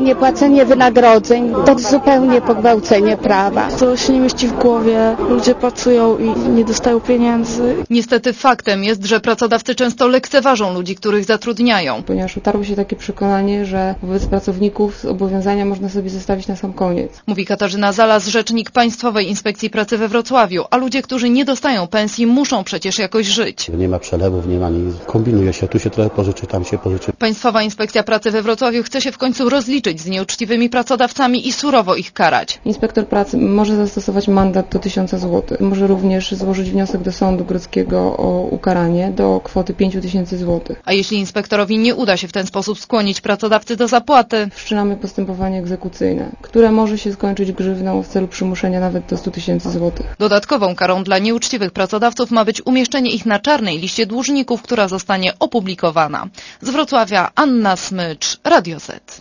niepłacenie wynagrodzeń to zupełnie pogwałcenie prawa. To się nie mieści w głowie. Ludzie pracują i nie dostają pieniędzy. Niestety faktem jest, że pracodawcy często lekceważą ludzi, których zatrudniają. Ponieważ utarło się takie przekonanie, że wobec pracowników zobowiązania można sobie zostawić na sam koniec. Mówi Katarzyna Zalas, rzecznik Państwowej Inspekcji Pracy we Wrocławiu, a ludzie, którzy nie dostają pensji, muszą przecież jakoś żyć. Nie ma przelewów, nie ma nic. Kombinuje się, tu się trochę pożyczy, tam się pożyczy. Państwowa Inspekcja Pracy we Wrocławiu chce się w końcu rozliczyć z nieuczciwymi pracodawcami i surowo ich karać. Inspektor pracy może zastosować mandat do 1000 zł. Może również złożyć wniosek do Sądu Grodzkiego o ukaranie do kwoty 5000 zł. A jeśli inspektorowi nie uda się w ten sposób skłonić pracodawcy do zapłaty, wszczynamy postępowanie egzekucyjne, które może się skończyć grzywną w celu przymuszenia nawet do 100 000 zł. Dodatkową karą dla nieuczciwych pracodawców ma być umieszczenie ich na czarnej liście dłużników, która zostanie opublikowana. Z Wrocławia Anna Smycz, Radio Z.